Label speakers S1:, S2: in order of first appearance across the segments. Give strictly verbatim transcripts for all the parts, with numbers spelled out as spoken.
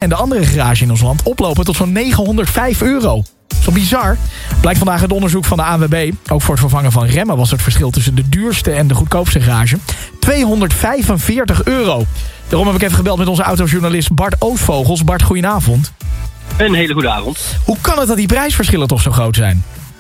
S1: en de andere garage in ons land oplopen tot zo'n negenhonderdvijf euro. Zo bizar. Blijkt vandaag uit onderzoek van de A N W B. Ook voor het vervangen van remmen was het verschil tussen de duurste en de goedkoopste garage tweehonderdvijfenveertig euro. Daarom heb ik even gebeld met onze autojournalist Bart Oostvogels. Bart, goedenavond.
S2: Een hele goede avond.
S1: Hoe kan het dat die prijsverschillen toch zo groot zijn?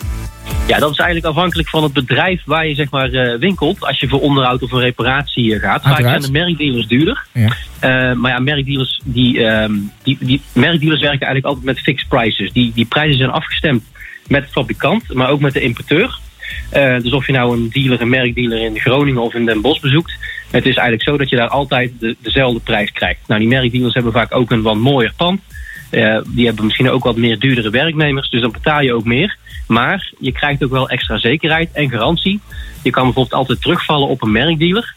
S2: Ja, dat is eigenlijk afhankelijk van het bedrijf waar je zeg maar uh, winkelt. Als je voor onderhoud of een reparatie uh, gaat. Vaak zijn de merkdealers duurder. Ja. Uh, maar ja, merkdealers, die, uh, die, die, merkdealers werken eigenlijk altijd met fixed prices. Die, die prijzen zijn afgestemd met de fabrikant, maar ook met de importeur. Uh, dus of je nou een dealer, een merkdealer in Groningen of in Den Bosch bezoekt. Het is eigenlijk zo dat je daar altijd de, dezelfde prijs krijgt. Nou, die merkdealers hebben vaak ook een wat mooier pand. Uh, die hebben misschien ook wat meer duurdere werknemers. Dus dan betaal je ook meer. Maar je krijgt ook wel extra zekerheid en garantie. Je kan bijvoorbeeld altijd terugvallen op een merkdealer.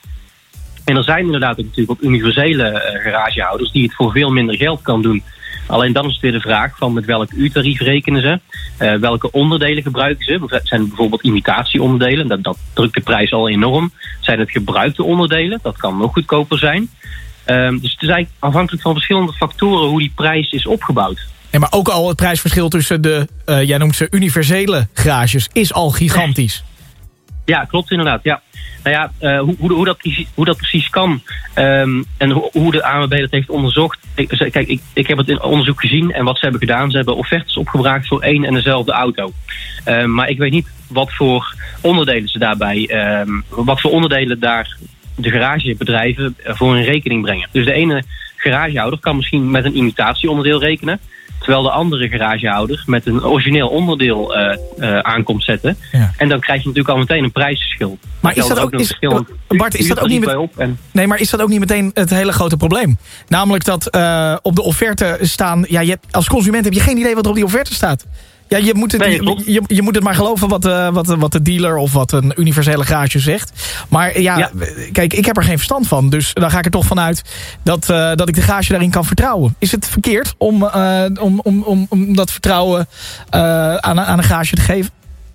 S2: En er zijn inderdaad ook natuurlijk wat universele uh, garagehouders die het voor veel minder geld kan doen. Alleen dan is het weer de vraag van met welk uurtarief rekenen ze? Uh, welke onderdelen gebruiken ze? Zijn het bijvoorbeeld imitatieonderdelen? Dat, dat drukt de prijs al enorm. Zijn het gebruikte onderdelen? Dat kan nog goedkoper zijn. Um, dus het is eigenlijk afhankelijk van verschillende factoren hoe die prijs is opgebouwd.
S1: Ja, maar ook al het prijsverschil tussen de, uh, jij noemt ze universele garages, is al gigantisch.
S2: Ja, klopt inderdaad. Ja. Nou ja, uh, hoe, hoe, hoe, dat precies, hoe dat precies kan um, en hoe, hoe de A N W B dat heeft onderzocht. Ik, kijk, ik, ik heb het in onderzoek gezien en wat ze hebben gedaan. Ze hebben offertes opgebracht voor één en dezelfde auto. Um, maar ik weet niet wat voor onderdelen ze daarbij, um, wat voor onderdelen daar de garagebedrijven voor een rekening brengen. Dus de ene garagehouder kan misschien met een imitatieonderdeel rekenen, terwijl de andere garagehouder met een origineel onderdeel uh, uh, aankomt zetten. Ja. En dan krijg je natuurlijk al meteen een prijsverschil.
S1: Maar is dat ook, is, Bart, is dat ook niet met, en... Nee, maar is dat ook niet meteen het hele grote probleem? Namelijk dat uh, op de offerte staan, ja, je hebt, als consument heb je geen idee wat er op die offerte staat. Ja, je moet het, nee, je, je, je moet het maar geloven wat, uh, wat, wat de dealer of wat een universele garage zegt. Maar ja, ja, kijk, ik heb er geen verstand van. Dus dan ga ik er toch vanuit dat, uh, dat ik de garage daarin kan vertrouwen. Is het verkeerd om, uh, om, om, om, om dat vertrouwen uh, aan, aan een garage te geven?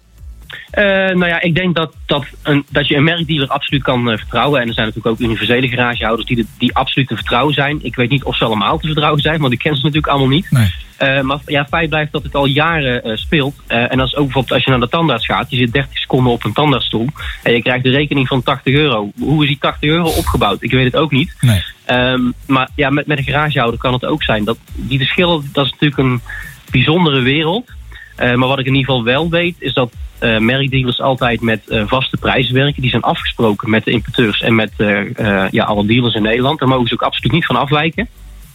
S2: Uh, nou ja, ik denk dat, dat, een, dat je een merkdealer absoluut kan uh, vertrouwen. En er zijn natuurlijk ook universele garagehouders die, de, die absoluut te vertrouwen zijn. Ik weet niet of ze allemaal te vertrouwen zijn, want ik ken ze natuurlijk allemaal niet. Nee. Uh, maar ja, feit blijft dat het al jaren uh, speelt. Uh, en dat is ook bijvoorbeeld als je naar de tandarts gaat. Je zit dertig seconden op een tandartsstoel en je krijgt de rekening van tachtig euro. Hoe is die tachtig euro opgebouwd? Ik weet het ook niet. Nee. Um, maar ja, met, met een garagehouder kan het ook zijn. Dat, die verschillen, dat is natuurlijk een bijzondere wereld. Uh, maar wat ik in ieder geval wel weet, is dat uh, merkdealers altijd met uh, vaste prijzen werken. Die zijn afgesproken met de importeurs en met uh, uh, ja, alle dealers in Nederland. Daar mogen ze ook absoluut niet van afwijken.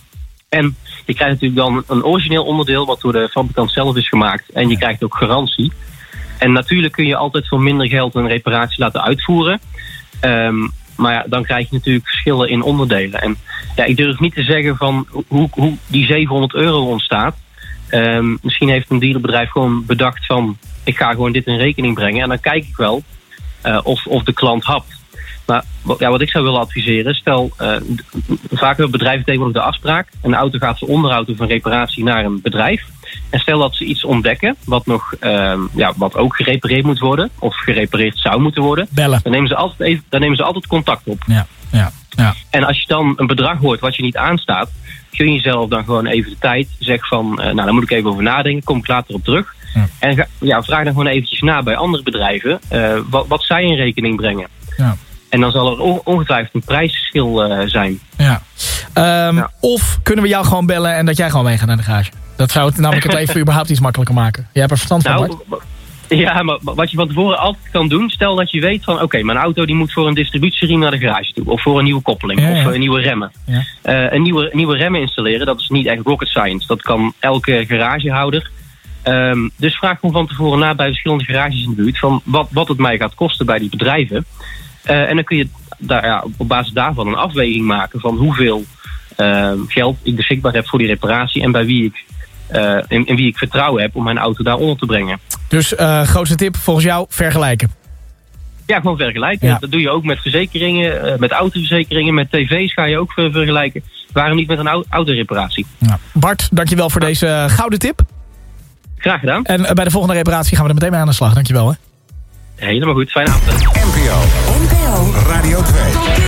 S2: En je krijgt natuurlijk dan een origineel onderdeel wat door de fabrikant zelf is gemaakt. En je krijgt ook garantie. En natuurlijk kun je altijd voor minder geld een reparatie laten uitvoeren. Um, maar ja, dan krijg je natuurlijk verschillen in onderdelen. En ja, ik durf niet te zeggen van hoe, hoe die zevenhonderd euro ontstaat. Um, misschien heeft een dealerbedrijf gewoon bedacht van ik ga gewoon dit in rekening brengen. En dan kijk ik wel uh, of, of de klant hapt. Maar ja, wat ik zou willen adviseren, stel, uh, vaak hebben bedrijven tegenwoordig de afspraak. Een auto gaat voor onderhoud of een reparatie naar een bedrijf. En stel dat ze iets ontdekken, wat, nog, uh, ja, wat ook gerepareerd moet worden, of gerepareerd zou moeten worden. Bellen. Dan nemen ze altijd, even, dan nemen ze altijd contact op. Ja, ja, ja. En als je dan een bedrag hoort wat je niet aanstaat, kun je zelf dan gewoon even de tijd zeggen van, uh, nou, daar moet ik even over nadenken, kom ik later op terug. Ja. En ga, ja, vraag dan gewoon eventjes na bij andere bedrijven, uh, wat, wat zij in rekening brengen. Ja. En dan zal er ongetwijfeld een prijsverschil uh, zijn. Ja.
S1: Um, ja. Of kunnen we jou gewoon bellen en dat jij gewoon meegaat naar de garage? Dat zou het namelijk het leven überhaupt iets makkelijker maken. Jij hebt er verstand van,
S2: nou, Bart? Ja, maar wat je van tevoren altijd kan doen, stel dat je weet van oké, okay, mijn auto die moet voor een distributieriem naar de garage toe. Of voor een nieuwe koppeling. Ja, ja. Of uh, nieuwe remmen. Ja. Uh, een nieuwe, nieuwe remmen installeren, dat is niet echt rocket science. Dat kan elke garagehouder. Um, dus vraag gewoon van tevoren na bij verschillende garages in de buurt van wat, wat het mij gaat kosten bij die bedrijven. Uh, en dan kun je daar, ja, op basis daarvan een afweging maken van hoeveel uh, geld ik beschikbaar heb voor die reparatie en bij wie ik, uh, in, in wie ik vertrouwen heb om mijn auto daaronder te brengen.
S1: Dus uh, grootste tip volgens jou, vergelijken.
S2: Ja, gewoon vergelijken. Ja. Dat doe je ook met verzekeringen, uh, met autoverzekeringen, met tv's ga je ook ver- vergelijken. Waarom niet met een autoreparatie? Ja.
S1: Bart, dankjewel voor ja. deze uh, gouden tip.
S2: Graag gedaan.
S1: En uh, bij de volgende reparatie gaan we er meteen mee aan de slag. Dankjewel hè.
S2: Helemaal goed, fijne avond.
S3: N P O. N P O Radio twee.